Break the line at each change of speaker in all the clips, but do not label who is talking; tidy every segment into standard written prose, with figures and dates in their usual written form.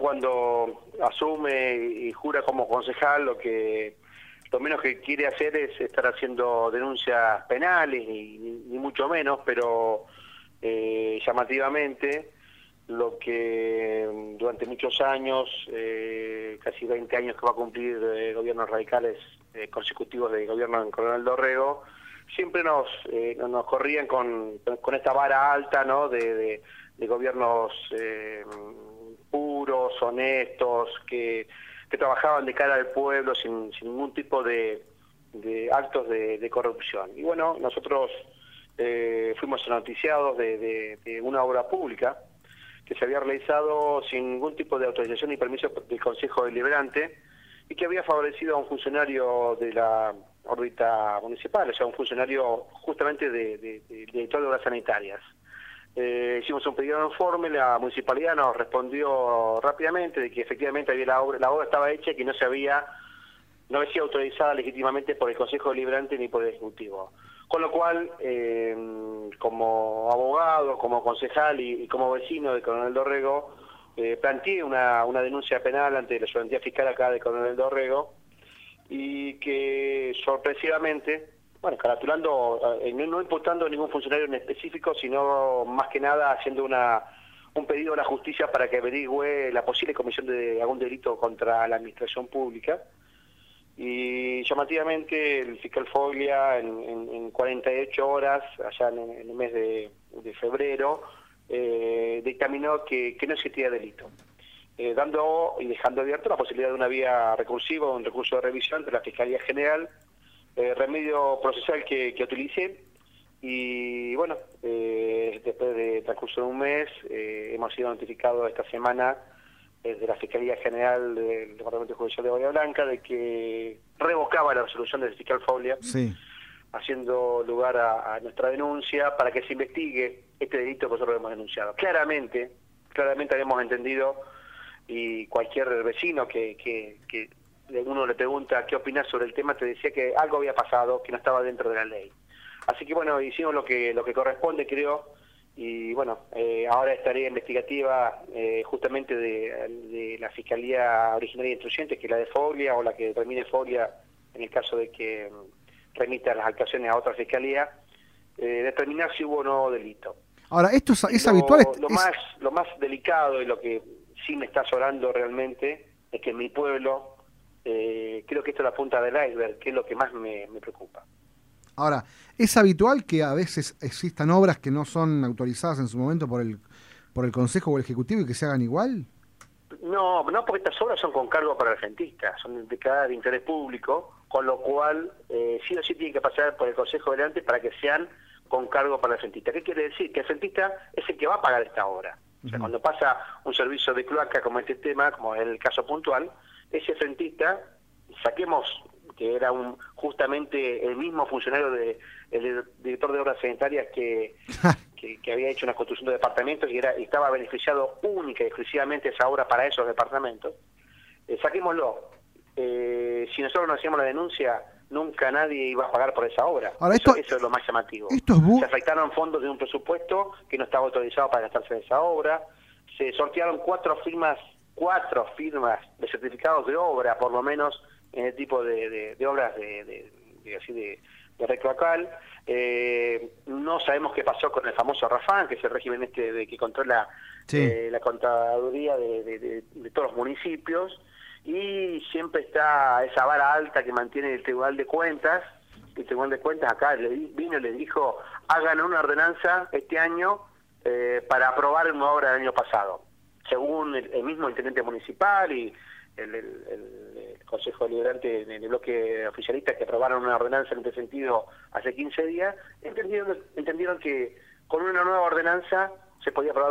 cuando asume y jura como concejal, lo menos que quiere hacer es estar haciendo denuncias penales, ni mucho menos, pero llamativamente, lo que durante muchos años, casi 20 años que va a cumplir gobiernos radicales consecutivos de gobierno en Coronel Dorrego, siempre nos corrían con esta vara alta, ¿no?, de gobiernos puros, honestos, que trabajaban de cara al pueblo sin ningún tipo de actos de corrupción. Y bueno, nosotros fuimos noticiados de una obra pública que se había realizado sin ningún tipo de autorización ni permiso del Consejo Deliberante y que había favorecido a un funcionario de la órbita municipal, o sea, un funcionario justamente de director de obras sanitarias. Hicimos un pedido de informe, la municipalidad nos respondió rápidamente de que efectivamente había la obra estaba hecha y que no había sido autorizada legítimamente por el Consejo Deliberante ni por el Ejecutivo. Con lo cual, como abogado, como concejal y como vecino de Coronel Dorrego, planteé una denuncia penal ante la Ayudantía Fiscal acá de Coronel Dorrego y que sorpresivamente, bueno, caratulando, no imputando a ningún funcionario en específico, sino más que nada haciendo un pedido a la justicia para que averigüe la posible comisión de algún delito contra la administración pública. Y llamativamente el fiscal Foglia en 48 horas, allá en el mes de febrero, dictaminó que no existía delito, dando y dejando abierto la posibilidad de una vía recursiva, un recurso de revisión de la Fiscalía General, remedio procesal que utilicé. Y bueno, después de transcurso de un mes, hemos sido notificados esta semana de la Fiscalía General del Departamento Judicial de Bahía Blanca de que revocaba la resolución del fiscal Foglia, sí, haciendo lugar a nuestra denuncia para que se investigue este delito que nosotros hemos denunciado. Claramente habíamos entendido, y cualquier vecino que uno le pregunta qué opinas sobre el tema, te decía que algo había pasado, que no estaba dentro de la ley. Así que bueno, hicimos lo que corresponde, creo. Y bueno, ahora esta tarea investigativa justamente de la Fiscalía Originaria de Instruyentes, que es la de Foglia, o la que termine Foglia en el caso de que remita las actuaciones a otra fiscalía, determinar si hubo o no delito.
Ahora, esto es habitual.
Lo más delicado y lo que sí me está asombrando realmente es que en mi pueblo, creo que esto es la punta del iceberg, que es lo que más me preocupa.
Ahora, ¿es habitual que a veces existan obras que no son autorizadas en su momento por el Consejo o el Ejecutivo y que se hagan igual?
No, porque estas obras son con cargo para el rentista, son declaradas de interés público, con lo cual sí o sí tienen que pasar por el Consejo Deliberante para que sean con cargo para el rentista. ¿Qué quiere decir? Que el rentista es el que va a pagar esta obra. O sea, cuando pasa un servicio de cloaca como este tema, como es el caso puntual, ese rentista, saquemos que era justamente el mismo funcionario el director de obras sanitarias que había hecho una construcción de departamentos y estaba beneficiado única y exclusivamente esa obra para esos departamentos. Saquémoslo. Si nosotros no hacíamos la denuncia, nunca nadie iba a pagar por esa obra.
Ahora,
eso es lo más llamativo. Se afectaron fondos de un presupuesto que no estaba autorizado para gastarse en esa obra. Se sortearon cuatro firmas de certificados de obra, por lo menos, en el tipo de obras de red cloacal. No sabemos qué pasó con el famoso RAFAN, que es el régimen que controla la contaduría de todos los municipios, y siempre está esa vara alta que mantiene el Tribunal de Cuentas. El Tribunal de Cuentas acá vino y le dijo: hagan una ordenanza este año para aprobar una obra del año pasado, según el mismo intendente municipal y el Consejo Deliberante en el bloque oficialista, que aprobaron una ordenanza en este sentido hace 15 días, entendieron que con una nueva ordenanza se podía aprobar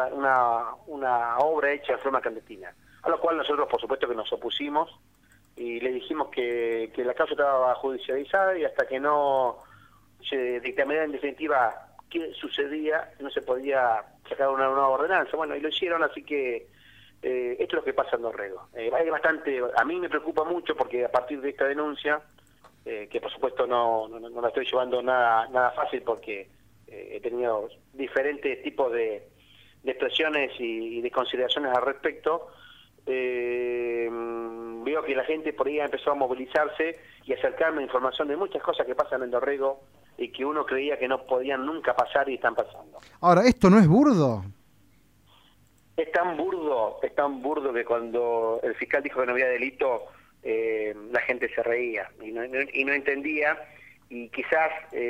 una obra hecha de forma clandestina. A lo cual nosotros, por supuesto, que nos opusimos y le dijimos que la causa estaba judicializada y hasta que no se dictaminara en definitiva qué sucedía, no se podía sacar una nueva ordenanza. Bueno, y lo hicieron, así que esto es lo que pasa en Dorrego. Hay bastante, a mí me preocupa mucho porque a partir de esta denuncia, que por supuesto no la estoy llevando nada fácil porque he tenido diferentes tipos de expresiones y de consideraciones al respecto, veo que la gente por ahí empezó a movilizarse y acercarme a información de muchas cosas que pasan en Dorrego y que uno creía que no podían nunca pasar y están pasando.
Ahora, ¿esto no es burdo?
Es tan burdo que cuando el fiscal dijo que no había delito, la gente se reía y no entendía, y quizás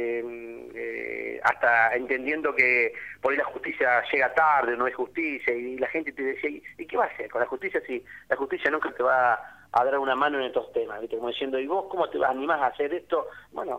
hasta entendiendo que por ahí la justicia llega tarde, no es justicia, y la gente te decía, ¿y qué va a hacer con la justicia si la justicia nunca te va a dar una mano en estos temas? ¿Viste? Como diciendo, ¿y vos cómo te animás a hacer esto? Bueno,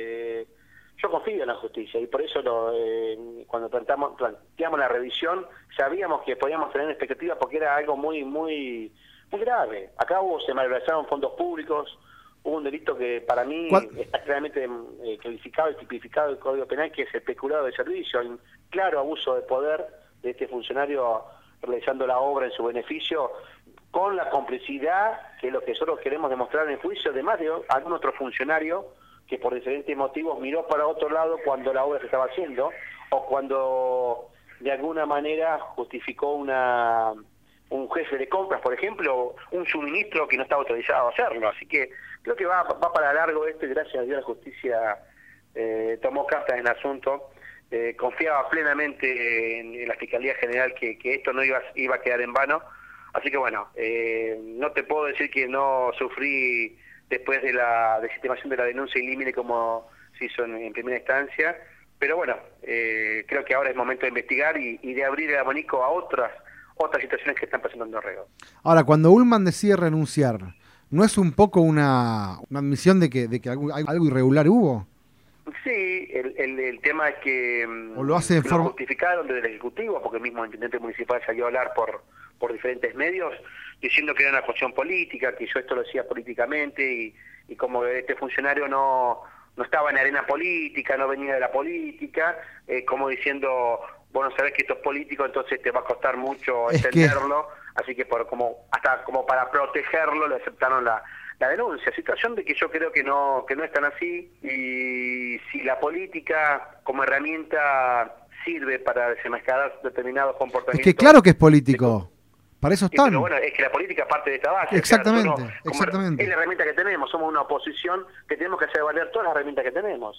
yo confío en la justicia, y por eso cuando planteamos la revisión sabíamos que podíamos tener expectativas, porque era algo muy grave. Acá se malversaron fondos públicos, hubo un delito que para mí está claramente calificado y tipificado en el Código Penal, que es el peculado de servicio. Hay un claro abuso de poder de este funcionario realizando la obra en su beneficio, con la complicidad, que es lo que nosotros queremos demostrar en el juicio, además de algún otro funcionario que por diferentes motivos miró para otro lado cuando la obra se estaba haciendo, o cuando de alguna manera justificó un jefe de compras, por ejemplo, un suministro que no estaba autorizado a hacerlo. Así que creo que va para largo esto, y gracias a Dios la justicia tomó cartas en el asunto. Confiaba plenamente en la Fiscalía General que esto no iba a quedar en vano. Así que bueno, no te puedo decir que no sufrí después de la desestimación de la denuncia in limine como se hizo en primera instancia, pero bueno, creo que ahora es momento de investigar y de abrir el abanico a otras situaciones que están pasando en Dorrego.
Ahora, cuando Ullman decide renunciar, ¿no es un poco una admisión de que algo irregular hubo?
Sí, el tema es que
¿O lo hace de forma
justificaron desde el Ejecutivo, porque el mismo intendente municipal salió a hablar por diferentes medios, diciendo que era una cuestión política, que yo esto lo hacía políticamente, y como este funcionario no estaba en arena política, no venía de la política, como diciendo, vos no sabés que esto es político, entonces te va a costar mucho entenderlo, así que hasta como para protegerlo le aceptaron la denuncia. Situación de que yo creo que no es tan así, y si la política como herramienta sirve para desenmascarar determinados comportamientos...
Es que claro que es político. Para eso están.
Pero bueno, es que la política es parte de esta base.
Exactamente,
O sea, exactamente. Es la herramienta que tenemos, somos una oposición que tenemos que hacer valer todas las herramientas que tenemos.